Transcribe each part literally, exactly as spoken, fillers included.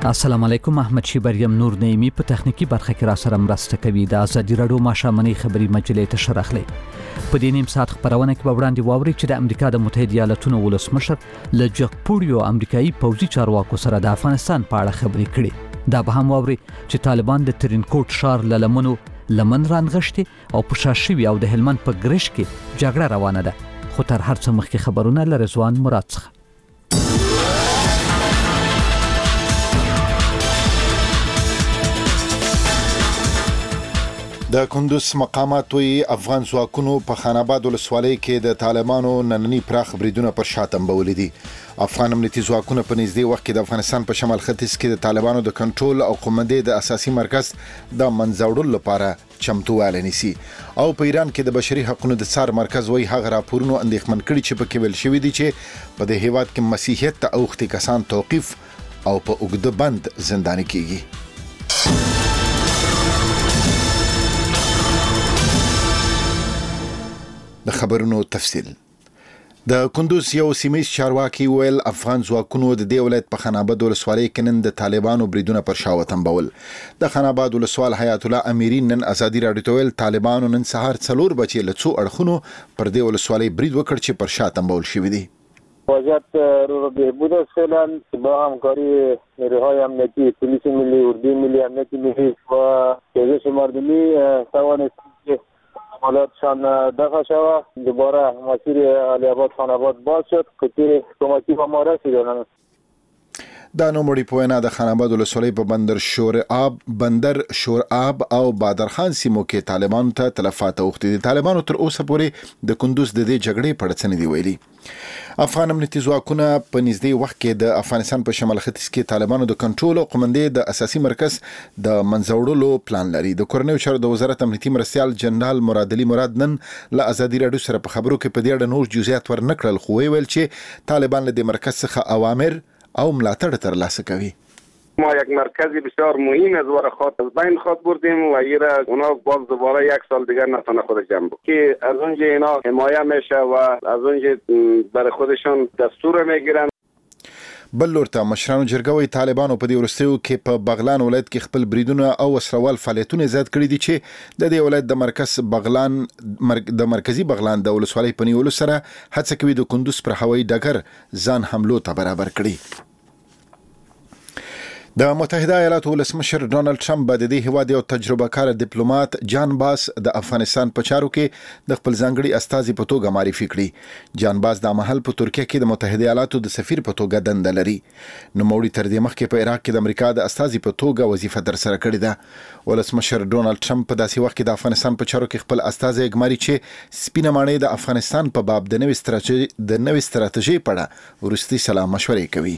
السلام علیکم. احمد شیبریم نور نعیمی په تخنیکی برخه کې را سره مرسته کوي. د ازادي رادیو ماشامنۍ خبری مجلې ته شرخلې په دې نیم ساعت خبرونه کې به وړاندې واوري چې د امریکا د متحده ایالاتونو ولسمشر له جګپوړیو امریکایي پوځي چارواکو سره د افغانستان په اړه خبرې کړي. دا به هم واوري چې طالبان د ترینکوټ شار له لمنو لمن رانغشتي او په شاشوي او د هلمند په ګرش کې جګړه روانه ده. خو تر هر څه مخکې خبرونه له رضوان مراد څخه. د کندوز مقامات وی افغان ځواکونو په خان آباد ولسوالۍ کې د طالبانو نننی پراخ بریدونه پر شاتم بولې دي. افغان امنیتي ځواکونه په نږدې وخت کې د افغانستان په شمال ختیځ کې د طالبانو د کنټرول او قومندې د اساسي مرکز د منځوړلو لپاره چمتووالی نیسي. او په ایران کې د بشري حقوقو د څار مرکز وی هغه راپورونو اندېښمن کړي چې پکې ویل شوی دي چې په دې هیواد کې مسیحیت ته اوختي کسان توقیف او په اوږده بند زنداني کیږي. د خبرونو تفصیل. د کندوز یو سیمه چارواکي ویل افغان ځواکونو د دې ولایت په خان آباد ولسوالۍ کې نن د طالبانو بریدونه پر شا وتمبول. د خان آباد ولسوال حیات الله اميري نن ازادي رادیو ته ویل طالبانو نن سهار څلور بچي له څو اړخونو پر دې ولسوالۍ برید وکړ چې پر شا تمبول شوی دی. وضعیت رو بهبود است فعلا با همکاری نیروهای امنیتی پلیس ملی، اردوی ملی، امنیت ملی و پزشک مردمی توانست حالاتشان دفع شود. دوباره مسیر علی آباد خان آباد باز شد. کتیر کمکی به ما رسیدند. دا نوموړي په وینا د خان آباد ولسوالۍ په بندر شور آب بندر شور آب او بادرخان سیمو کې طالبانو ته تلفات اوختي دي. طالبانو تر اوسه پورې د کندوز د دې جګړې په اړه څه نه دی ویلي. افغان امنیتي ځواکونه په نږدې وخت کې د افغانستان په شمال ختیځ کې طالبانو د کنټرول او قومندې د اساسي مرکز د منځوړلو پلان لري. د کورنیو چارو د وزارت امنیتي مرستيال جنرال مراد علي مراد نن له ازادي رادیو سره په خبرو کې په دې اړه نور جزئیات ورنکړل، خو ویل چې طالبان له دې مرکز څخه اوامر او ملاتړ ترلاسه کوي. ما یک مرکزی بسیار مهم از وار خاط از بین خاط بردیم و ایره اونا باز دوباره یک سال دیگر نتونه خود جمع بود که از اونجا اینا حمایه میشه و از اونجا برای خودشان دستور میگیرن. بل لورته مشرانو جرګوي طالبانو په دې ورستیو کې په بغلان ولایت کې خپل بریدونه او وسروال فعالیتونه زیات کړي دي چې د دې ولایت د مرکز بغلان مرک د مرکزی بغلان د ولسوالۍ په نیولو سره هڅه کوي د کندوز پر هوایي ډګر ځان حملو ته برابر کړي. د متحده ایالاتو ولسمشر ډونالد ټرمپ د دې هیواد یو تجربه کار ډیپلوماټ جان باس د افغانستان په چارو کې د خپل ځانګړي استازي په توګه معرفي کړی. جان باس د محل په ترکیه کې د متحده ایالاتو د سفیر په توګه دنده لري. نو موري تر دې مخکې په عراق کې د امریکا د استازي په توګه وظیفه تر سره کړې ده. ولسمشر ډونالد ټرمپ په داسې وخت کې د افغانستان په چارو کې خپل استازي ګماري چې سپینه ماڼۍ د افغانستان په باب د نوې ستراتیژي د نوې ستراتیژي په اړه ورستي سلام مشورې کوي.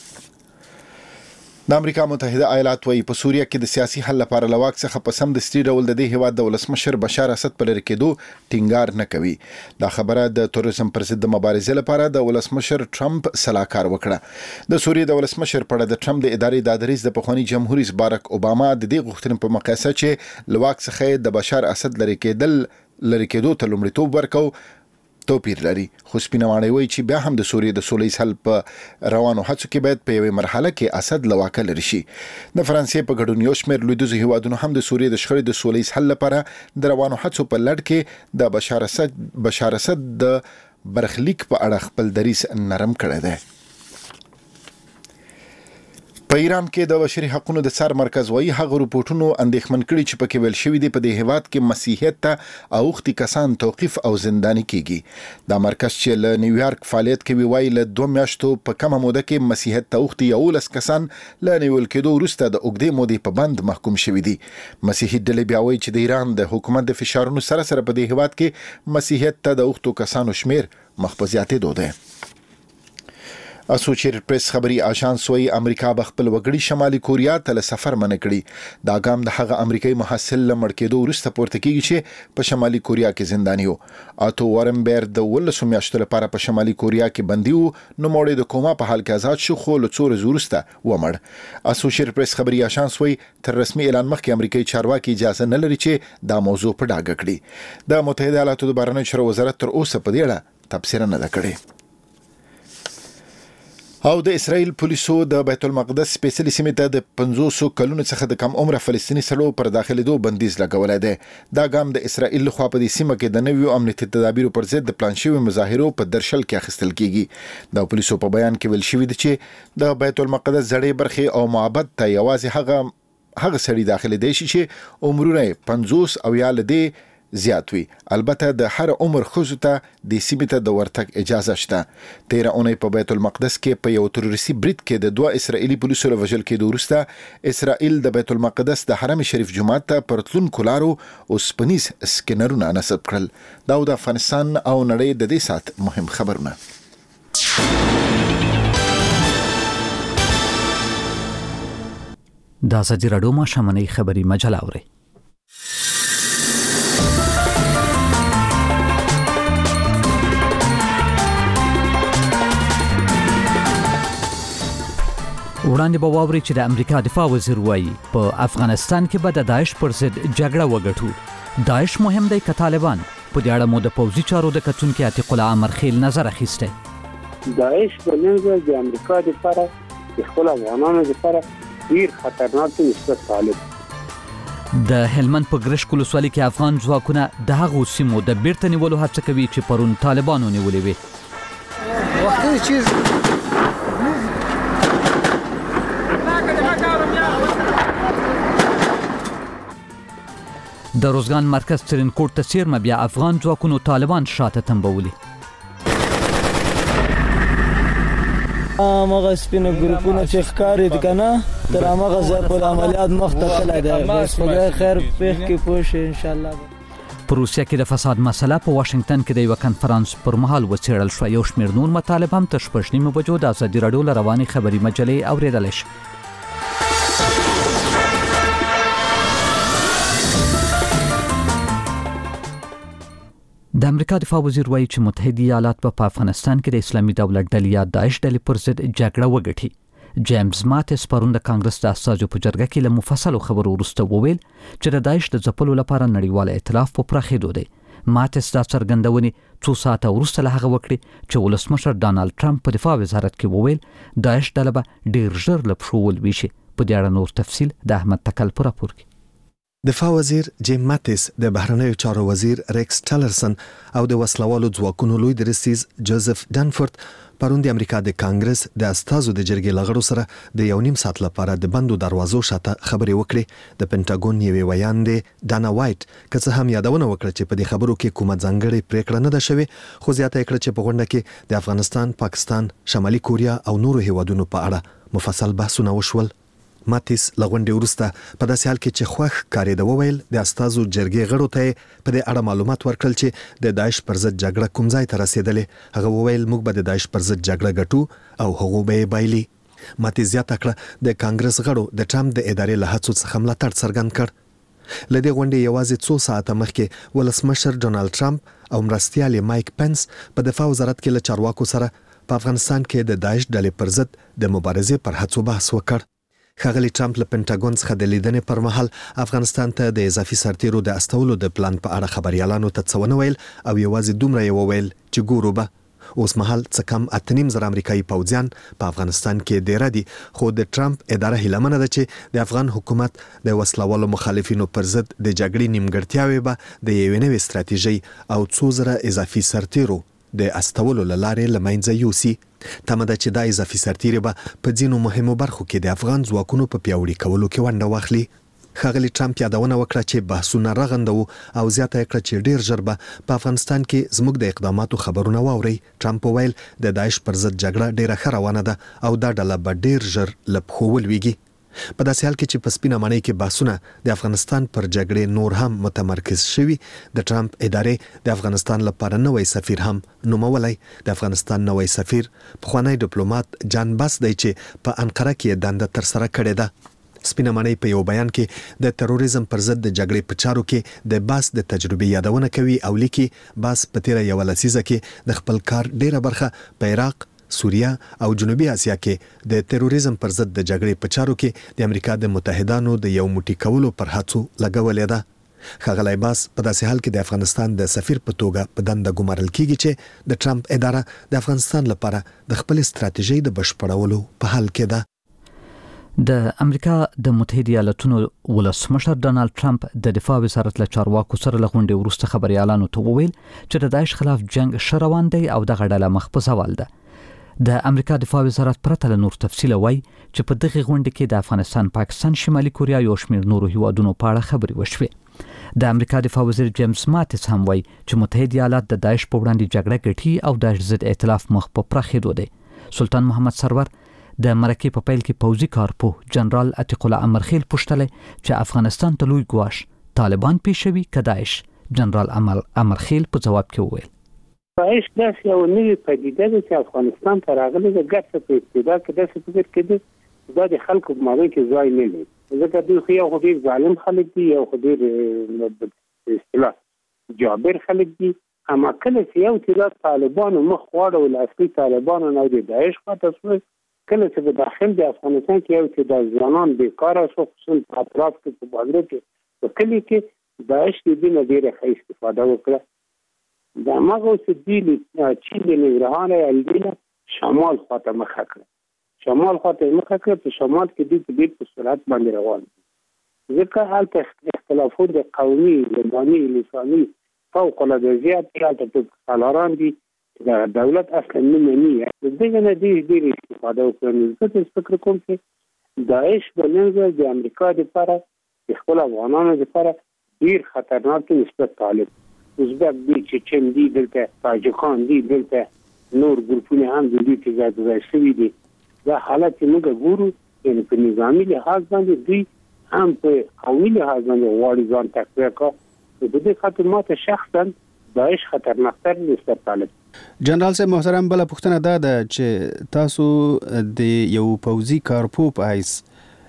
د امریکا متحده ایالات وايي په سوریه کې د سیاسي حل لپاره لواک څخه په سم د ستړي ډول د دې هیواد د ولسمشر بشار اسد په لری کېدو ټینګار نه کوي. دا خبره د تروریزم پر ضد مبارزې لپاره د ولسمشر ټرمپ سلاکار وکړه. د سوریه د ولسمشر په اړه د ټرمپ د ادارې د ادریس د پخوانی جمهور رئیس بارک اوباما د دې غوښتنې په مقایسه چې لواک څخه د بشار اسد لری کېدل لری کېدو ته لومړیتوب ورکو توپیر لري. خو سپینوانه وایي چې بیا هم د سوریې د سولې حل په روانو هڅو کې باید په یوه مرحله کې اسد لواکه لري شي. د فرانسې په ګډون یو شمېر لویدیځ هیوادونو هم د سوریې د شخړې د سولې حل لپاره د روانو هڅو په لړ کې د بشار اسد بشار اسد د برخلیک په اړه خپل دریځ نرم کړی دی. په ایران کې د بشري حقوقو د څار مرکز وايي هغه رپورټونو اندېښمن کړي چې پکې ویل شوی دی په دې هیواد کې مسیحیت ته اوختي کسان توقیف او زنداني کیږي. دا مرکز چې له نیویارک فعالیت کوي وايي له دوه میاشتو په کمه موده کې مسیحیت ته اوختي یولس کسان له نیول کېدو وروسته د اوږدې مودې په بند محکوم شوي دي. مسیحي ډلې بیا وايي چې د ایران د حکومت د فشارونو سره سره په دې هیواد کې مسیحیت ته د اوختو کسانو شمیر مخ په زیاتېدو دی. اسوچیټډ پریس خبري آژانس وايي امریکا به خپل وګړي شمالي کوریا ته له سفر منع کړي. دا ګام د هغه امریکایي محصل له مړ کېدو وروسته پورته کیږي چې په شمالي کوریا کې زنداني و. اټو وارنبیر د ولسو میاشتو لپاره په شمالي کوریا کې بندي و، نو مړی د کوما په حال کې آزاد شو خو له څو ورځې وروسته ومړ. اسوچیټډ پریس خبري آژانس وايي تر رسمي اعلان مخکې امریکایي چارواکي اجازه نه لري چې دا موضوع په ډاګه کړي. د متحده ایالاتو د بهرنیو چارو وزارت تر اوسه په دې اړه تبصره نه ده کړې. او د اسرائیل پولیسو د بیت المقدس سپیشلی سیمه ته د پنځوس کلونو څخه د کم عمر فلسطینی سړو پر داخليدو بندیز لګولای دی. دا ګام د اسرائیل لخوا په دې سیمه کې د نویو امنیتي تدابیرو پر ضد د پلان شوی مظاهرو په درشل کې اخیستل کیږي. د پولیسو په بیان کې ویل شوی دی چې د بیت المقدس زړې برخې او معبد ته یوازې هغه هغه سړي داخلي دی چې عمرونه پنځوس او یا لدې زیات وي. البته د هر عمر خزو ته د سیمه ته د ورتګ اجازه شته. تیر اونۍ په بیت المقدس کې په یو تروریستي برید کې د دوه اسرائیلي پولیسو له وژل کېدو وروسته اسرائیل د بیت المقدس د حرم شریف جومات ته پرتلونکو لارو اوسپنیز سکینرونه نصب کړل. دا د افغانستان او نړۍ د دې سات مهم خبرونه. دا ازادي راډیو ماشوماني خبري مجله اوري. وړاندې به واوري چې د امریکا دفاع وزیر وایي په افغانستان کې به د داعش پر ضد جګړه وګټو. داعش مهم دی که طالبان؟ په دې اړه مو د پوځي چارو د کتونکي عتیق الله امرخیل نظر اخیسته. داعش په منځ د امریکا لپاره د خپل افغانانو لپاره ډیر خطرناک نسبت طالب. د هلمند په ګرشک ولسوالۍ کې افغان ځواکونه د هغو سیمو د بیرته نیولو هڅه کوي چې پرون طالبانو نیولې وي. وختي چیز د روزګان مرکز ترینکوټ ته څیرمه بیا افغان ځواکونو طالبان شاته تنبولي. هغه سپینو ګروپونو چې ښکاري د کنه تر هغه ځای په عملیات مخته تللی دی. بس خدای خیر پېښ کې پوه شي ان شاء الله. په روسیه کې د فساد مسله په واشنگټن کې د یو کنفرانس پر مهال وڅېړل شو. یو شمېر نور مطالب هم تر شپږ نیمو بجو د ازادي راډیو له روانې خبري مجلې اورېدلی شي. د امریکا دفاع وزیر وایي چې متحده ایالات په افغانستان کې د اسلامي دولت ډلې یا داعش ډلې پر ضد جګړه وګټي. جیمز ماتس پرون د کانګرس د استازو په جرګه کې له مفصلو خبرو وروسته وویل چې د داعش د ځپلو لپاره نړیوال ائتلاف په پراخېدو دی. ماتس دا څرګندونې څو ساعته وروسته له هغه وکړې چې ولسمشر ډانالډ ټرمپ په دفاع وزارت کې وویل داعش ډله به ډېر ژر له پښو ولویشي. په دې اړه نور تفصیل د احمد تکل په راپور کې. دفاع وزیر جیم ماتس، د بهرنیو چارو وزیر ریکس ټلرسن او د وسلوالو ځواکونو لوی درستیز جوزف ډانفورد پرون د امریکا د کانګرس د استازو د جرګې لغړو سره د یو نیم ساعت لپاره د بندو دروازو شاته خبرې وکړې. د پینټاګون یوې ویاندې ډانا وایټ که څه هم یادونه وکړه چې په دې خبرو کې کومه ځانګړې پریکړه نه ده شوې، خو زیاته یې کړه چې په غونډه کې د افغانستان، پاکستان، شمالي کوریا او نورو هیوادونو په اړه مفصل بحثونه وشول. ماتس لغونډې وروسته په داسې حال کې چې خوښ ښکارېده وویل د استازو جرګې غړو ته په دې اړه معلومات ورکړل چې د داعش پر ضد جګړه کوم ځای ته رسېدلې. هغه وویل موږ به د داعش پر ضد جګړه ګټو او هغو به یې بایلي. ماتس زیاته کړه د کانګرس غړو د ټرمپ د ادارې له هڅو څخه ملاتړ څرګند کړ. له دې غونډې یوازې څو ساعته مخکې ولسمشر ډونالډ ټرمپ او مرستیال مایک پنس په دفاع وزارت کې له چارواکو سره په افغانستان کې د داعش ډلې پر ضد د مبارزې پر هڅو بحث وکړ. ښاغلي ټرمپ له پینټاګون څخه د لیدنې پر مهال افغانستان ته د اضافي سرتیرو د استولو د پلان په اړه خبريالانو ته څه ونه ویل او یوازې دومره یې وویل چې ګورو به اوس مهال څه کم اته نیم زره امریکایي پوځیان په افغانستان کې ډېره دي، خو د ټرمپ اداره هیلمنه ده چې د افغان حکومت د وسلوالو مخالفینو پر ضد د جګړې نیمګړتیاوې به د یوې نوې ستراتیژۍ او څو زره اضافي سرتیرو د استولو له لارې له منځه یوسي. تمه ده چې دا اضافي سرتیري به په ځینو مهمو برخو کې د افغان ځواکونو په پیاوړي کولو کې ونډه واخلي. ښاغلي ټرمپ یادونه وکړه چې بحثونه رغنده وو او زیاته یې کړه چې ډېر ژر به په افغانستان کې زموږ د اقداماتو خبرونه واورئ. ټرمپ وویل د داعش پر ضد جګړه ډېره ښه روانه ده او دا ډله به ډېر ژر له پښو ولویږي. په داسې حال کې چې په سپینه ماڼۍ کې بحثونه د افغانستان پر جګړې نور هم متمرکز شوي، د ټرمپ ادارې د افغانستان لپاره نوی سفیر هم نومولی. د افغانستان نوی سفیر پخوانی ډیپلوماټ جان باس دی چې په انقره کې دنده ترسره کړې ده. سپینه ماڼۍ په یو بیان کې د تروریزم پر ضد د جګړې په چارو کې د باس د تجربې یادونه کوي او لیکي باس په تیره یوه لسیزه کې د خپل کار ډیره برخه په عراق، سوریه او جنوبي اسیا کې د تروریزم پر ضد د جګړې په چارو کې د امریکا د متحدانو د یو موټی کولو پر هڅو لګولې ده. ښاغلی عباس په داسې حال کې د افغانستان د سفیر په توګه په دنده ګمارل کیږي چې د ټرمپ اداره د افغانستان لپاره د خپل ستراتیژۍ د بشپړولو په حال کې ده. د امریکا د متحده ایالاتونو ولسمشر ډانلډ ټرمپ د دفاع وزارت له چارواکو سره له غونډې وروسته خبريالانو ته وویل چې د داعش خلاف جنگ ښه روان دی او دغه ډله مخ په زوال ده. د امریکا دفاع وزارت پرته له نور تفصیل وایي چې په دغه غونډه کې د افغانستان، پاکستان، شمالي کوریا یو شمېر نورو هیوادونو په اړه خبرې وشوې. د امریکا دفاع وزیر جیمز ماتس هم وایي چې متحده ایالات د داعش په وړاندې جګړه ګټي او داعش ضد ائتلاف مخ په پراخېدو دی. سلطان محمد سرور د مرکې په پیل کې پوځي کارپوه جنرال عتیق الله امرخیل پوښتلی چې افغانستان ته لوی ګواښ طالبان پیښوي که داعش. جنرال امرخیل په جواب کې وویل داعش داسې یو نوې پدیده ده چې افغانستان ته راغلې ده. ګټه په ابتدا کې داسې فکر کېده دا د خلکو په مابین کې ځای نه لري، ځکه دوی خو یو خو ډېر ظالم خلک دي، یو خو ډېر اصطلاح جابر خلک دي. اما کله چې یو تعداد طالبانو مخ واړول اصلي طالبانو نه د داعش خواته شول، کله چې په داخل د افغانستان کې یو تعداد ځوانان بیکاره شو، خصوصا په اطراف کې په بازار کې په کلي کې داعش د دې نه ډېره ښه استفاده وکړه. دا مغه چې دی چین د نګرهان الدینه شمال خواته مخه کړه، شمال خواته مخه کړه، په شمال کې د دې په سرعت باندې روان دي، ځکه هلته اختلافات د قومي، لبناني، لساني فوق العاده زیات دي. هلته په سالاران دي د دولت اصلا نه مني، د دې نه دي ډېر استفاده وکړي. زه فکر کوم چې داعش په منځ د امریکا لپاره د خپل افغانانو لپاره ډېر خطرناک نسبت طالب ازبک دي، چچن دي، دلته تاجکان دي، دلته نور ګروپونه هم د دې کې زیات ځای شوي دي. دا حالت چې موږ ګورو یعنې په نظامي لحاظ باندې دوی هم په قومي لحاظ باندې غواړي ځان تقویه کړه. د دې خاطر ما ته شخصا داعش خطرناکتر نسبت طالب. جنرال صاحب محترم، بله پوښتنه دا ده چې تاسو د یو پوځي کارپوه په حیث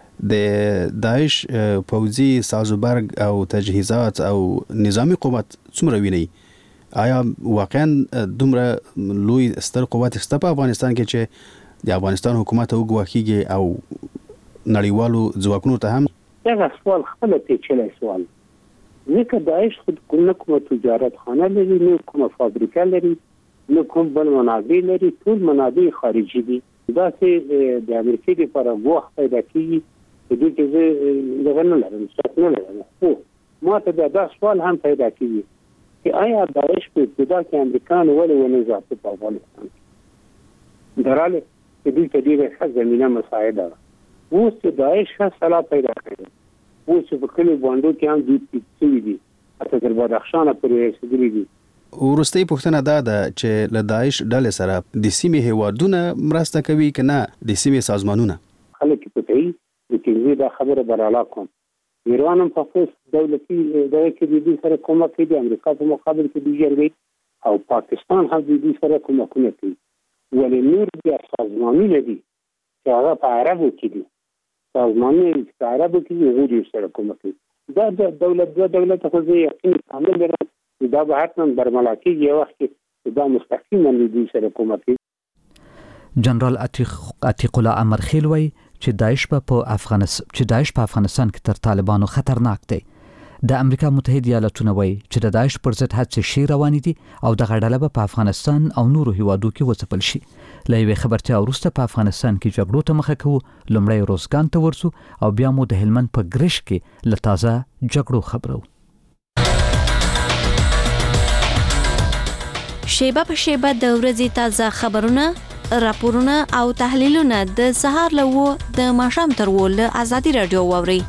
د داعش پوځي سازوبرګ او تجهیزات او نظامی قوت څومره ویني؟ آیا واقعا دومره لوی ستر قوت شته په افغانستان کې چې د افغانستان حکومت او ګواکیږي او نړیوالو ځواکونو ته هم؟ دغه سوال خپله پیچلی سوال، ځکه داعش خود نه کومه تجارت خانه لري، نه کومه فابریکه لري، نه کوم بل منابع لري، ټول منابع خارجي دي. داسې د امریکې لپاره ګواښ پیدا کېږي چې دوی کې زه دغه نه لرم، شک نه لرم. خو ما ته بیا دا سوال هم پیدا کېږي چې آیا داعش په ابتدا کې امریکایان ولې ونه ځاپه په افغانستان کې؟ درحاله چې دوی ته ډېره ښه زمینه مساعده وه. اوس چې داعش ښه سلا پیدا کړې، اوس چې په کلیو بانډو کې هم دوی پیک شوي دي، حتی تر بدخشانه پورې رسېدلي دي. وروستۍ پوښتنه دا ده چې له داعش ډلې سره د سیمې هیوادونه مرسته کوي که نه د سیمې سازمانونه؟ خلک یې پوهوي، لیکن زه دا خبره براله کوم ایران هم په خپل دولتي دغه کې د دوی سره کومک کوي، د امریکا په مقابل کې دوی جنګوي، او پاکستان هم د دوی سره کومکونه کوي. ولې نور بیا سازمانونه دي چې هغه په عربو کې دي، سازمانونه چې په عربو کې دي هغوی دوی سره کومک کوي. دا د دولت دوه دولته خو زه یقین کامل لرم دا به حتما برملا کېږي یو وخت کې دا مستقیما د دوی سره کومک کوي. جنرال عتیق الله امرخیل وایي چې داعش په افغانستان چې داعش په افغانستان کې تر طالبانو خطرناک دی. د امریکا متحده ایالاتونه وایي چې د داعش پر ضد هڅې شي روانې دي او دغه ډله به په افغانستان او نورو هیوادو کې وځپل شي. له یوې خبرتیا وروسته په افغانستان کې جګړو ته مخه کوو، لومړی روزګان ته ورسو او بیا مو د هلمند په ګرش کې له تازه جګړو خبرو. شیبه په شیبه د ورځې تازه خبرونه، راپورونه او تحلیلونه د سهار له وو د ماښام تر وو له ازادي رادیو واوري.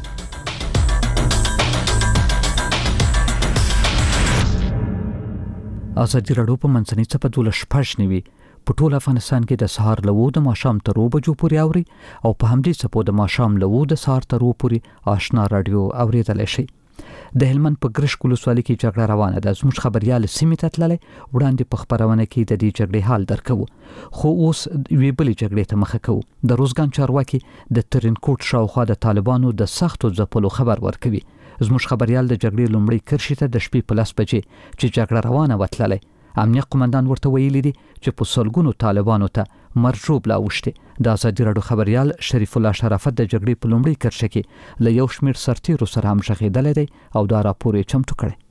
ازادي رادیو په منځنۍ څپه دولس شپږ نوي په ټول افغانستان کې د سهار له وو د ماښام تر وو بجو پورې اوري او په همدې څپو د ماښام له وو د سهار تر وو پورې آشنا رادیو اوریدلای شي. د هلمند په ګرش ولسوالۍ کې جګړه روانه ده. زموږ خبريال سیمې ته تللی وړاندې په خبرونه کې د دې جګړې حال درکوو، خو اوس یوې بلې جګړې ته مخه کوو. د روزګان چارواکي د ترینکوټ شاوخوا د طالبانو د سختو ځپلو خبر ورکوي. زموږ خبريال د جګړې لومړۍ کرښې ته د شپې په لس بجې چې جګړه روانه وه تللی. امنیه قومندان ورته ویلي دي چې په سلګونو طالبانو ته مرجوب لا وشته د ازادي راډیو خبريال شریف الله شرافت د جګړې په لومړي کرښه کې له یو شمېر سرتیرو سره هم ژغېدلی دی او دا راپور یې چمتو کړی.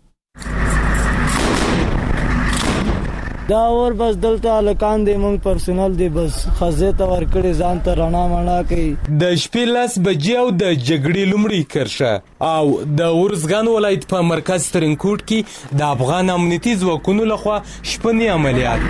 دا اور بس دلته هلکان دی مونږ پرسونل دی بس خزې ته ورکړې ځان ته رڼا مڼا کوي. د شپې لس بجې او د جګړې لومړۍ کرښه او د ارزګان ولایت په مرکز ترینکوټ کې د افغان امنیتي ځواکونو لخوا شپني عملیات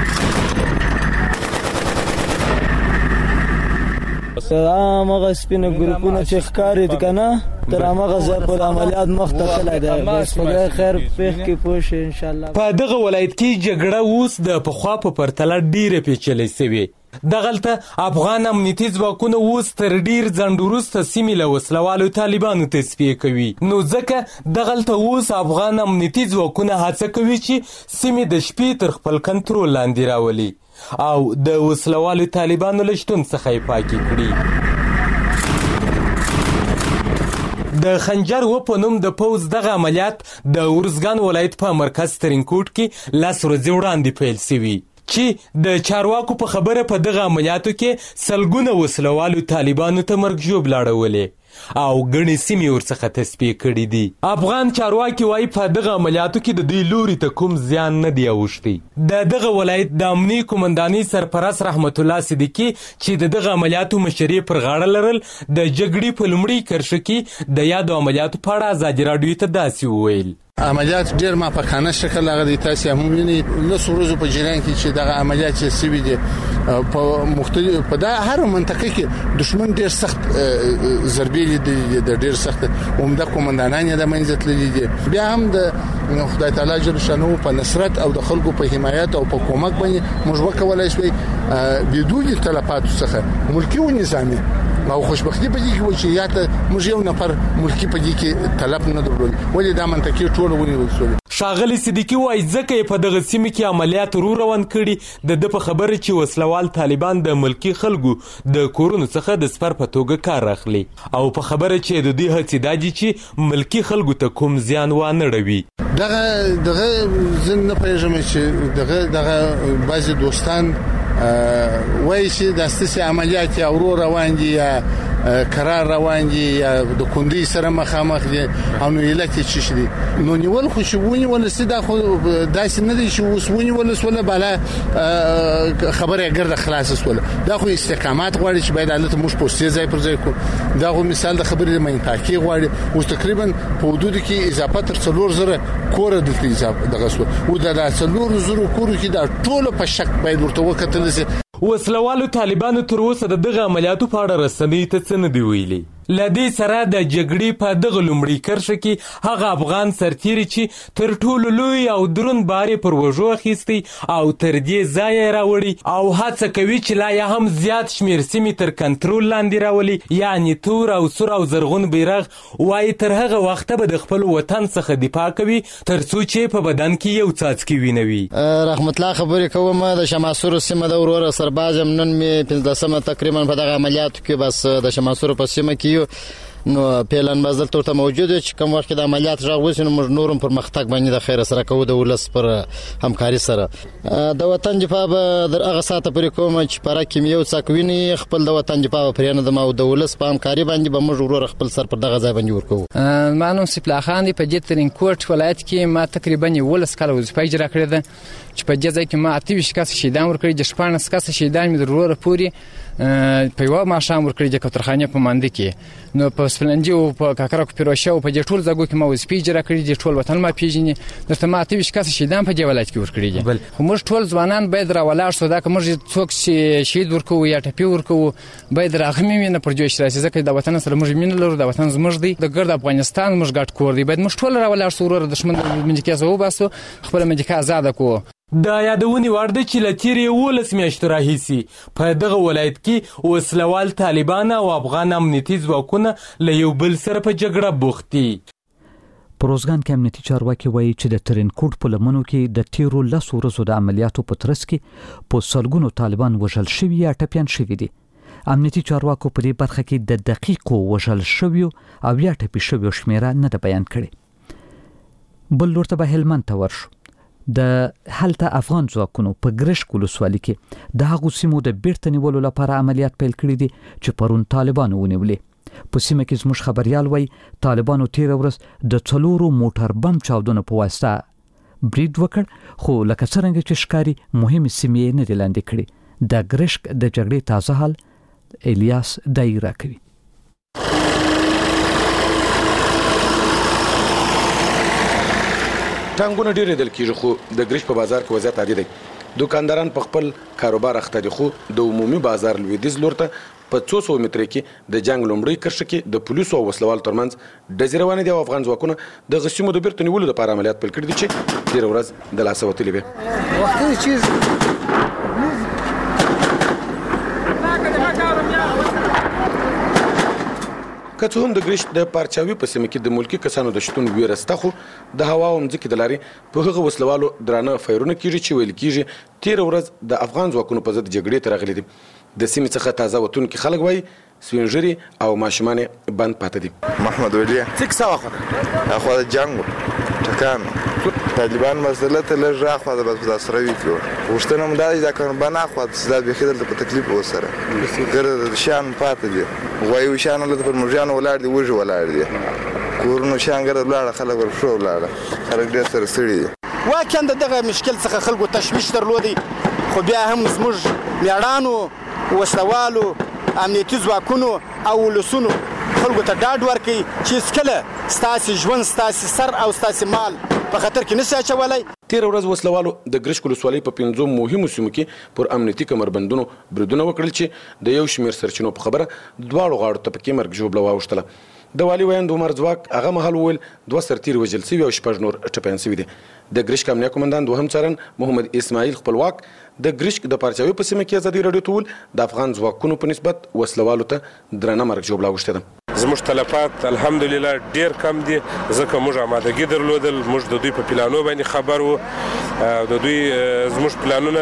هغه سپینه ګروپونه چې ښکاري دي که نه تر هماغه ځای پورې عملیات مخته تللی دی. بس خدای خیر پېښ کې پوه شي انشاءالله. په دغه ولایت کې جګړه اوس د پخوا په پرتله ډېره پیچلې سوې. دغلته افغان امنیتي ځواکونه اوس تر ډېر ځنډ وروسته سیمې له وسلوالو طالبانو تصفیه کوي. نو ځکه دغلته اوس افغان امنیتي ځواکونه هڅه کوي چې سیمې د شپې تر خپل کنټرول لاندې راولي او د وسلوالو طالبانو له شتون څخه یې پاکې کړي. د خنجر و په نوم د پوځ دغه عملیات د ارزګان ولایت په مرکز ترینکوټ کې لس ورځې وړاندې پیل شوي چې د چارواکو په خبره په دغه عملیاتو کې سلګونه وسلوالو طالبانو ته مرګ ژوبله اړولې او ګڼې سیمې ورڅخه تصفیه کړي دي. افغان چارواکي وایي په دغه عملیاتو کې د دوی لوري ته کوم زیان نه دی اوښتی. د دغه ولایت د امني قومندانۍ سرپرست رحمت الله صدیقي چې د دغه عملیاتو مشري پر غاړه لرل د جګړې په لومړۍ کرښه کې د یادو عملیاتو په اړه ازادي راډیو ته داسې وویل. عملیات ډیر مافقانه شکل هغه د تاسو هم ویني لس ورځې په جریان کې چې دغه عملیات چې سوي دي په مختلف په دا هر منطقه کې دشمن ډیر سخت ضربې لیدلې د ډیر سخت عمده قومندانان د منځ تللي دي. بیا هم د خدای تعالی جل شانو په نصرت او د خلکو په حمایت او په کومک باندې موږ وکولای شو بدون تلفات څخه ملکی او نظامی او خوشبختی په دې کې چې یا ته موږ یو نفر ملکی په دې کې طلب نه درلود ولې دا منطقه ټول ونیول شو. ښاغلي صدیقي وایي ځکه په دغه سیمه کې عملیات رو روان کړي د د په خبره چې وسلوال طالبان د ملکی خلکو د کورونو څخه د سپر په توګه کار اخلي او په خبره چې د دې هڅې دادي چې ملکی خلکو ته کوم زیان وانه ړوي. دغه دغه زن نه پېژنم چې دغه دغه بعضي دوستان وایي چې د استثناء عملیات یا ورو روان دي یا قرار روان دي یا د کندي سره مخامخ دي او نو علت چې شي نو نیول خو شوونی ولا سیدا خو داسې نه دي چې وسونی ولا ولا بالا خبره ګرځه خلاص وسوله دا خو استقامت غواړي چې باید حالت موږ پوسټي ځای پر ځای کو دا خو مثال د خبرې مې پاکي غواړي او تقریبا په حدود کې اضافه تر څلور زره کور د اضافه دغه سو او د څلور زره کور کې دا ټول په شک باید ورته وکتل شي. وسلوالو طالبانو تر اوسه د دغه عملیاتو په اړه رسنۍ ته څه نه دي ویلي. له دې سره د جګړې په دغه لومړۍ کرښه کې هغه افغان سرتیري چې تر ټولو لوی او دروند بار پر وژو اخیستی او تر دې ځایه راوړي او هڅه کوي چې لا یې هم زیات شمېر سیمې تر کنټرول لاندې راولي یعنی تور او سور او زرغون بیرغ وایي تر هغه وخته به د خپل وطن څخه دفاع کوي تر څو چې په بدن کې یو څاڅکی وینه وي. رحمت الله خبرې کوم د شماسور سیمه د وروره سرباز نن مې پنځلسمه تقریبا په دغه عملیاتو کې بس د شماسور په سیمه کې نو پیلن بازل ته موجود چې کوم وخت د عملیات راغوسي نو موږ نورم پر مختګ باندې د خیر سره کوو د ولس پر همکاري سره د وطن دفاع در هغه ساته پر کوم چې پر کیمیو څاکویني خپل د وطن دفاع پر نه د مو د ولس په همکاري باندې به موږ ورور خپل سر پر دغه ځای باندې ورکو. مانو سپلا خان په دې ترینکوټ ولایت کې ما تقریبا ولس کله وظیفه اجرا کړې ده چې په دې ځای کې ما اته کس شهیدان ورکړي د شپږ کس شهیدان مې ضرور پوری په یو ماشام ورکړي د کترخانه په مانده کې نو په سپلنجي او په کاکرا کو پیروشه او په دې ټول ځګو کې ما وظیفه اجرا کړې د ټول وطن ما پیژني درته ما اته کس شهیدان په دې ولایت کې ورکړي خو موږ ټول ځوانان باید را ولاړ شو دا که موږ څوک شهید ورکو یا ټپي ورکو باید راغمي وینه پر جوش راسي ځکه د وطن سره موږ مين لرو د وطن زموږ دی د ګرد افغانستان موږ ګټ کور دی باید موږ ټول را ولاړ شو ورور دښمن منځ کې باسو خپل منځ کې آزاد کو. د یادونې وړ ده چې له تېرې اوولس میاشتو راهیسې په دغه ولایت کې وسلوال طالبان او افغان امنیتي ځواکونه له یو بل سره په جګړه بوخت دي. په روزګان کې امنیتي چارواکي وایي چې د ترینکوټ په لمنو کې د تیرو لسو ورځو د عملیاتو په ترڅ کې په سلګونو طالبان وژل شوي یا ټپیان شوي دي. امنیتي چارواکو په دې برخه کې د دقیقو وژل شویو او یا ټپي شویو شمیره نه ده بیان کړې. بل لور ته به هلمند ته ورشو. د هلته افغان ځواکونو په ګرشک ولسوالۍ کې د هغو سیمو د بیرته نیولو لپاره عملیات پیل کړي دي چې پرون طالبانو ونیولې. په سیمه کې زموږ خبريال وایي طالبانو تیر ورځ د څلورو موټر بم چاودنو په واسطه برید وکړ، خو لکه څرنګه چې ښکاري مهمې سیمې نه دي لاندې کړي. د ګرشک د جګړې تازه حال الیاس دای راکوي. ټانګونه ډېر لیدل کېږي، خو د ګرشک په بازار کې وضعیت عادي دی. دوکانداران په خپل کاروبار اخته دي، خو د عمومي بازار لویدیځ لور ته په څو سوه متره کې د جنگ لومړۍ کرښه کې د پولیسو او وسلوالو ترمنځ ډزې روانې دي او افغان ځواکونه د هغه سیمو د بیرته نیولو لپاره عملیات پیل کړي دي چې تېره ورځ د لاسه وتلې وې. که څه هم د ګرشک د پارچاوي په سیمه کې د ملکي کسانو د شتون ویره شته، خو د هوا او مځکې د لارې په هغه وسلوالو درانه فایرونه کېږي چې ویل کېږي تېره ورځ د افغان ځواکونو په ضد جګړې ته راغلي دي. د سیمې څخه تازه وتونکي خلک وایي سپینږیري او ماشومان بند پاتې دي. محمد ولی څه کیسه وه؟ اخوا د جنګ ټکان طالبان مسله ته لږ راخوا د بس سره وی کړو وشتنه مو دا د کاربن اخوا د به خدل په تکلیف وسره ګر شان پاتې دي وایو شان له پر مرجان ولار دي وجه ولار دي کورونو شان ګر ولار خلک ور شو ولار خلک ډېر سره سړي واکند دغه مشکل څخه خلکو تشویش درلودي، خو بیا هم زموږ میړانو وسلوالو امنیتي ځواکونو او ولسونو خلکو ته ډاډ ورکوي چې هېڅکله ستاسې ژوند ستاسې سر او ستاسې مال په خطر کې نشي اچولی. تېره ورځ وسلوالو د ګرشک ولسوالۍ په پنځو مهمو سیمو کې پر امنیتي کمربندونو بریدونه وکړل چې د یو شمېر سرچینو په خبره دواړو غاړو ته پکې مرګ ژوبله واوښتله. د والي ویاند عمر ځواک هغه مهال وویل دوه سرتیري وژل سوي او شپږ نور ټپیان سوي دي. د ګرشک امنیه قومندان دوهم څارن محمد اسماعیل خپلواک د ګرشک د پارچاوي په سیمه کې ازادي راډیو ته وویل د افغان ځواکونو په نسبت وسلوالو ته درنه مرګ ژوبله اوښتې ده. زموږ تلفات الحمدلله ډیر کم دي، ځکه موږ آمادګي درلودل، موږ د دوی په پلانو باندې خبر وو، د دوی زموږ پلانونه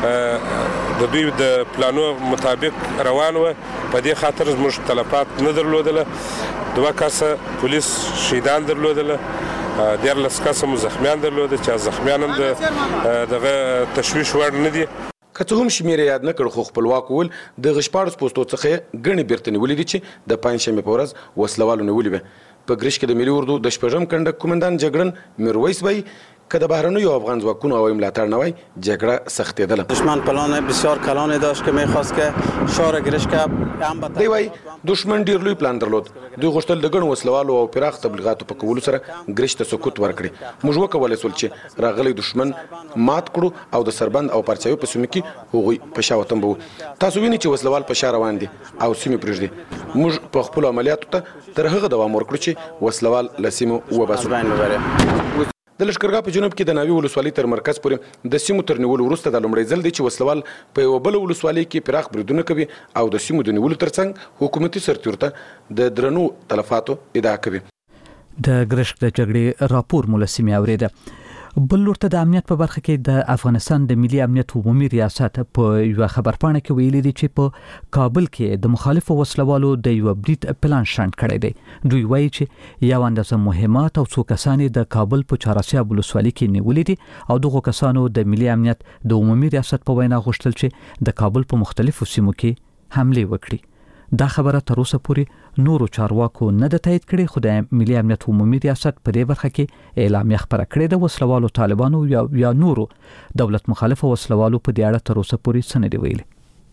د دوی د پلانو مطابق روان وو، په دې خاطر زموږ تلفات نه درلودل. دوه کسه پولیس شهیدان درلودل، دیارلس کسه مو زخمیان درلوده چې زخمیان هم د دغه تشویش وړ نه دي. که څه هم شمېر یاد نه کړ، خو خپلواک وویل د هغه شپاړس پوستو څخه یې ګڼې بیرته نیولې دي چې د پنجشنبې په ورځ وسلوالو نیولې وې. په ګرشک کې د ملي اردو د شپږم کنډک قومندان جګړن میرویس وایي که د بهرنیو افغان ځواکونو او ملاتړ نه وای جګړه سختېدله. دشمن پلان بسیار کلانی داشت که میخواست که شهر گرشک هم دی وایي دشمن ډېر لوی پلان درلود. دوی غوښتل د ګڼو وسلوالو او پراخ تبلیغاتو په کولو سره ګرشک ته سقوط ورکړي. موږ وکولی سول چې راغلی دشمن مات کړو او د سربند او پارچاوي په سیمو کې هغوی په شا وطن به وو. تاسو وینئ چې وسلوال په شا روان دي او سیمې پرېږدي. موږ په خپلو عملیاتو ته تر هغه دوام ورکړو چې وسلوال له سیمو وباسو. د لښکرګاه په جنوب کې د ناوې ولسوالۍ تر مرکز پورې د سیمو تر نیولو وروسته دا لومړی ځل دی چې وسلوال په یوه بله ولسوالۍ کې پراخ بریدونه کوي او د سیمو د نیولو ترڅنګ حکومتي سرتیرو ته د درنو تلفاتو ادعا کوي. د ګرشک د جګړې راپور مو له سیمې اورېده. بل لور ته د امنیت په برخه کې د افغانستان د ملي امنیت عمومي ریاست په یوه خبرپاڼه کې ویلي دي چې په کابل کې د مخالفو وسلوالو د یوه برید پلان شنډ کړی دی. دوی وایي چې یو اندازه مهمات او څو کسان د کابل په چهارسیاب ولسوالۍ کې نیولي دي او دغو کسانو د ملي امنیت د عمومي ریاست په وینا غوښتل چې د کابل په مختلفو سیمو کې حملې وکړي. دا خبره تر اوسه پورې نورو چارواکو نه ده تایید کړې، خو د ملي امنیت عمومي ریاست په دې برخه کې اعلامیه خپره کړې ده. وسلوالو طالبانو یا, یا نورو دولت مخالفه وسلوالو په دې اړه تر اوسه پورې څه نه دي ویلي.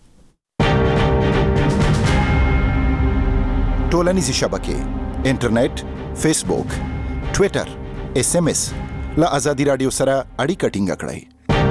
ټولنیزې شبکې انټرنیټ، فیسبوک، ټویټر، اس ام اس له ازادي راډیو سره اړیکه ټینګه کړئ.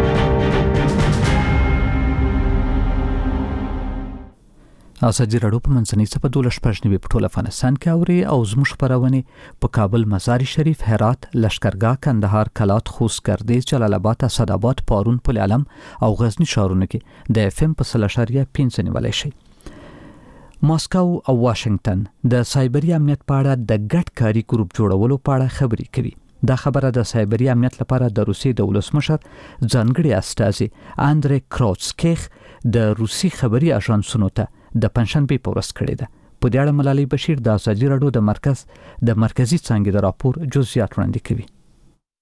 ازادي راډیو په منځنۍ څپه دولس شپږ نوي په ټول افغانستان کې اوري او زموږ خپرونې په کابل، مزار شریف، هرات، لښکرګاه، کندهار، کلات، خوست، ګردیز، جلال آباد، اسداباد، پارون، پل علم او غزنی ښارونو کې د اف ام په سل اشاریه پنځه نیولی شي. ماسکو او واشنگټن د سایبري امنیت په اړه د ګډ کاري ګروپ جوړولو په اړه خبرې کوي. دا خبره د سایبري امنیت لپاره د روسیې د ولسمشر ځانګړي استازي اندری کروتسکیخ د روسي خبري اژانسونو ته د پنځشنبې په ورځ کړې ده. په دې اړه ملالۍ بشیر د ازادي راډیو د مرکز د مرکزي څانګې د راپور جزئیات وړاندې کوي.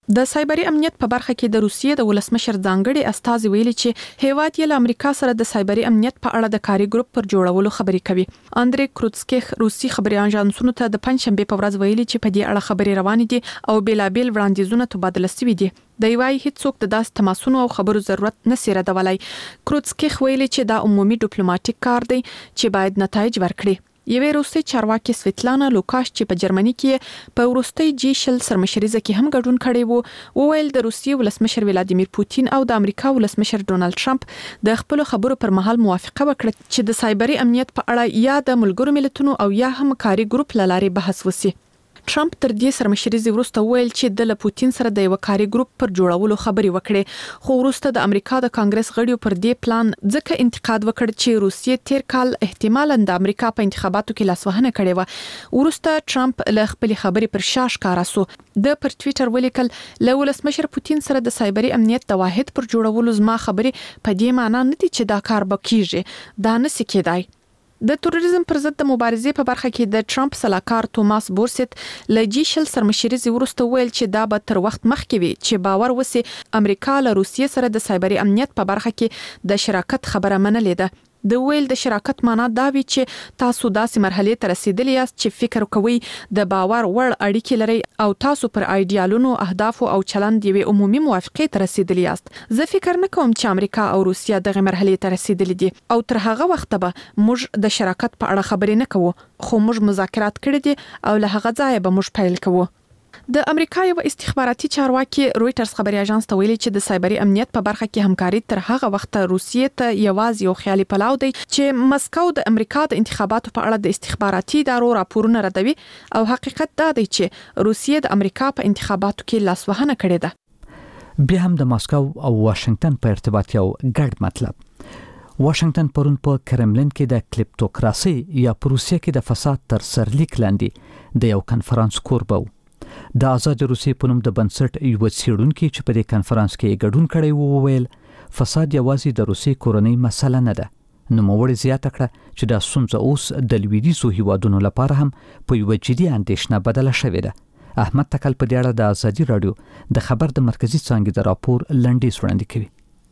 د سایبری امنیت په برخه کې د روسیې د ولسمشر ځانګړي استازي ویلي چې هیواد یې له امریکا سره د سایبری امنیت په اړه د کاري ګروپ پر جوړولو خبرې کوي. اندری کروتسکیخ روسي خبري اژانسونو ته د پنځشنبه په ورځ ویلي چې په دې اړه خبرې روانې دي او بېلابېل وړاندیزونه تبادله شوي دي. د یوای هیڅوک د داس تماسونو او خبرو ضرورت نسی ردولای. کروتسکیخ ویلي چې دا عمومي ډیپلوماټیک کار دی چې باید نتایج ورکړي. یوه روسي چارواکي سویتلانا لوکاش چې په جرمني کې په وروستي جی شل سرمشریزه کې هم ګډون کړی وو وویل د روسیې ولسمشر ولادیمیر پوتین او د امریکا ولسمشر ډونالد ټرمپ د خپل خبرو پر مهال موافقه وکړه چې د سایبری امنیت په اړه یا د ملګرو ملتونو او یا هم کاري ګروپ لاري بحث وسی. ټرمپ تر دې سرمشریزه وروسته ویل چې د پوتین سره د یو کاري ګروپ پر جوړولو خبري وکړي خو وروسته د امریکا د کانګرس غړیو پر دې پلان ځکه انتقاد وکړ چې روسیې تیر کال احتمالاً د امریکا په انتخاباتو کې لاسوهنه کړې و. وروسته ټرمپ له خپل خبري پر شاش کاراسو د پر ټوئیټر ولیکل له ولسمشر پوتین سره د سایبری امنیت د واحد پر جوړولو زما خبري په دې معنی نه دي چې دا کار به کیږي دا نه سکیدای. د تروریزم پر ضد د مبارزې په برخه کې د ټرمپ سلاکار توماس بورسیت له جی شل سرمشریزه وروسته ویل چې دا به تر وخت مخکې وي چې باور وسی امریکا له روسیې سره د سایبری امنیت په برخه کې د شراکت خبره منلې ده. د ویل د شراکت معنا دا وی چې تاسو داسې مرحله ته رسیدلی یاست چې فکر کوئ د باور وړ اړیکې لري او تاسو پر ایډیالونو اهداف او چلند یوه عمومي موافقه ته رسیدلی یاست. زه فکر نه کوم چې امریکا او روسیا دغه مرحله ته رسیدلی دي او تر هغه وخت به موږ د شراکت په اړه خبرې نه کوو خو موږ مذاکرات کړي دي او له هغه ځایه به موږ پیل کوو. د امریکا یو استخباراتي چارواکي رويټرز خبري اژانس ته ویلي چې د سایبری امنیت په برخه کې همکاري تر هغه وخت روسیې ته یوازې یو خیالي پلاو دی چې مسکو د امریکا د انتخاباتو په اړه د استخباراتي ادارو راپورونه ردوي او حقیقت دا دی چې روسیې د امریکا په انتخاباتو کې لاسوهنه کړې ده. بیا هم د مسکو او واشنگټن په ارتباط یو ګډ مطلب. واشنگټن پرون په کرملین کې د کلیپټوکراسي یا په روسیه کې د فساد تر سرلیک لاندې د یو کنفرانس کوربه و. د آزاد روسیې په نوم د بنسټ یو څېړونکو چې په دې کنفرانس کې ګډون کړی وو ویل فساد یوازې د روسیې کورنۍ مسله نه ده. نو موږ زیاته کړه چې دا ستونزه اوس د لویدیځو هیوادونو لپاره هم په یو جدي اندېښنه بدله شوې ده. احمد تکل په دې اړه د ازادي رادیو د خبر د مرکزی څانګې د راپور لنډیز وړاندې کوي.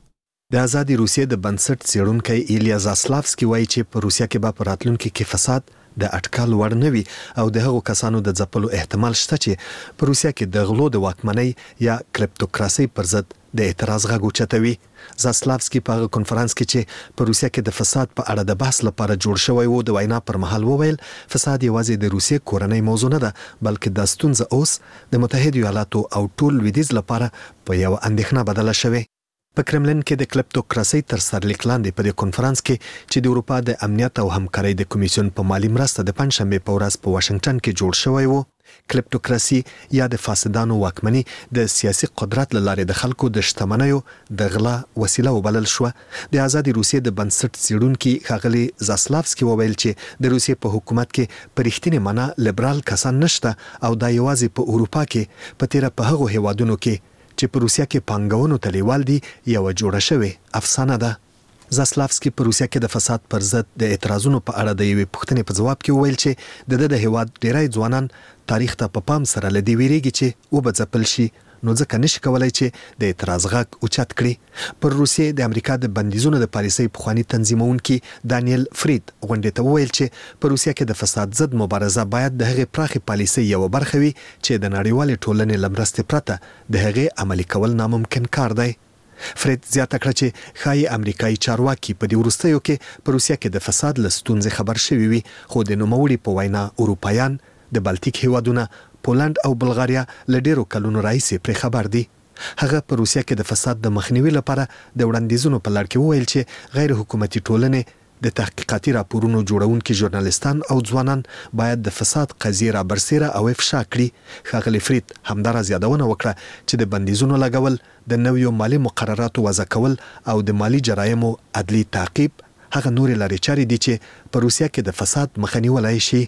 د آزادي روسیې د بنسټ څېړونکی ایلیا زاسلافسکي وایي چې په روسیه کې به په راتلونکي کې فساد د اټکل وړ نه وي او د هغو کسانو د ځپلو احتمال شته چې په روسیه کې د غلو د واکمنۍ یا کریپټوکراسي پر ضد د اعتراض غږ اوچتوي. زاسلافسکي په هغه کنفرانس کې چې په روسیه کې د فساد په اړه د بحث لپاره جوړ شوی وو د وینا پر مهال وویل فساد یوازې د روسیې کورنۍ موضوع نه ده بلکې د ستونزه اوس د متحده ایالاتو او ټول لویدیځ لپاره په یو اندېښنه بدله شوې. په کرملین کې د کلیپټوکراسي تر سرلیک لاندې په دې کنفرانس کې چې د اروپا د امنیت او همکارۍ د کمیسیون په مالی مرسته د پنځشنبه په ورځ په واشنگټن کې جوړ شوی وو. کلیپټوکراسي یا د فاسدانو واکمنۍ د سیاسي قدرت لاره د خلکو د شتمنیو د غلا وسیله وبلل شو. د آزادي روسیې د بنسټ څېړونکي ښاغلي زاسلافسکي وویل چې د روسیې په حکومت کې په رښتینې معنا لیبرال کسان نشته او دا یوازې په اروپا کې په تیره په هغو هیوادونو کې چې په روسیه کې پانګونو ته لیوال دي یو جوړه شوی افسانه ده. زاسلافسکي په روسیه کې د فساد پر ضد د اعتراضونو په اړه د یوې پوښتنې په جواب کې وویل چې د د هیواد ډیری ځوانان تاریخ ته په پام سره لدی ویریږي چې وبځپل شي نو ځکه نشي کولای چې د اعتراض غږ اوچت کړي. پر روسیې د امریکا د بندیزونو د پالیسۍ پخوانی تنظیمونکي دانیل فریډ غونډې ته وویل چې په روسیه کې د فساد ضد مبارزه باید د هغې پراخې پالیسۍ یو برخه وي چې د نړیوالې ټولنې له مرستې پرته د هغې عملي کول ناممکن کار دی. فریډ زیاته کړه چې ښایي امریکایي چارواکي په دې وروستیو کې په روسیه کې د فساد له ستونزې خبر شوي وي خو د نوموړي په وینا اروپایان د بالتیک هیوادونه پولند او بلغاریا له ډیرو کلونو راهیسې پرې خبر دي. هغه په روسیه کې د فساد د مخنیوي لپاره د وړاندیزونو په لړ کې وویل چې غیر حکومتي ټولنې د تحقیقاتي راپورونو جوړونکي ژورنالیستان او ځوانان باید د فساد قضیې را برسېره او افشا کړي. ښاغلي فریډ همداراز یادونه وکړه چې د بندیزونو لګول د نویو مالی مقرراتو وضع کول او د مالی جرایمو عدلي تعقیب هغه نورې لارې چارې دي چې په روسیه کې د فساد مخه نیولی شي.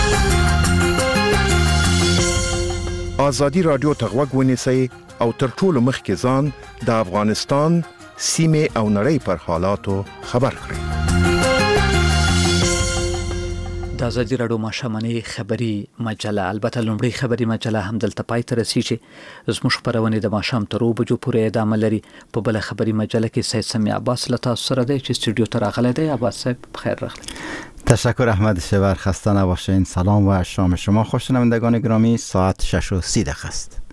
آزادي رادیو ته غوږ ونیسئ او تر ټولو مخکې ځان د افغانستان سیمې او نړۍ پر حالاتو خبر کړئ. د ازادي راډیو ماشوماني خبري مجله البته لومړی خبري مجله هم دلته پای ته رسیږي. زموږ خبرونه د ماشام تر او بجو پورې ادامه لري. په بل خبري مجله کې سید سمی عباس له تاسو سره دی چې استودیو ته راغلی دی. عباس صاحب بخیر راغلی. تشکر احمد شور، خسته نباشین. سلام و شام شما خوش شنوندگان گرامی. ساعت شش و سی دقیقه است.